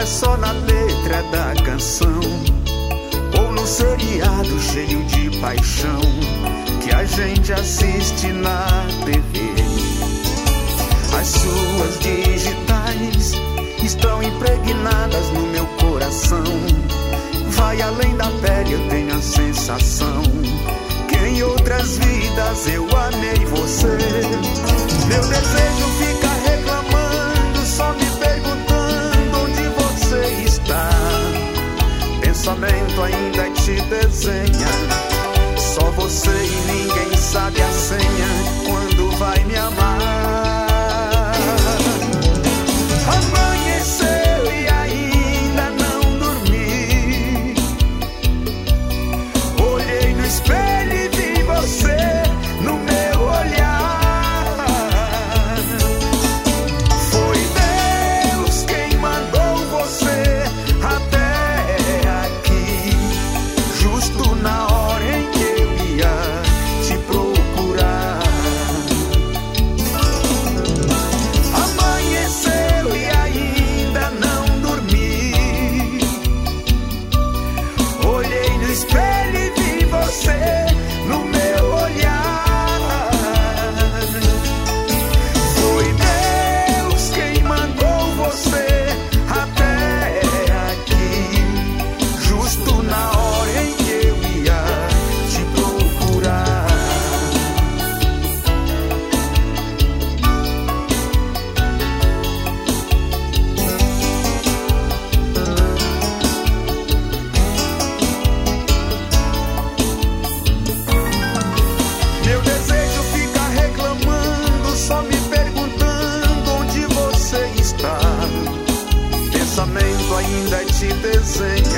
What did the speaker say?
só na letra da canção, ou no seriado cheio de paixão que a gente assiste na TV. As suas digitais estão impregnadas no meu coração. Vai além da pele, eu tenho a sensação que em outras vidas eu amei você. Meu desejo fica reclamando, só me perguntando onde você está. Pensamento ainda te desenha, só você e ninguém sabe a senha quando vai me amar. Amanheceu e ainda não dormi. Olhei no espelho e vi você no meu olhar. Foi Deus quem mandou você até aqui, justo na hora em que eu ia te procurar. Amanheceu e ainda não dormi. Olhei no espelho e vi você no meu olhar. Foi Deus quem mandou você até aqui, justo na hora em que eu ia te procurar. Meu desejo fica reclamando, só me perguntando onde você está. Pensamento ainda te desenha,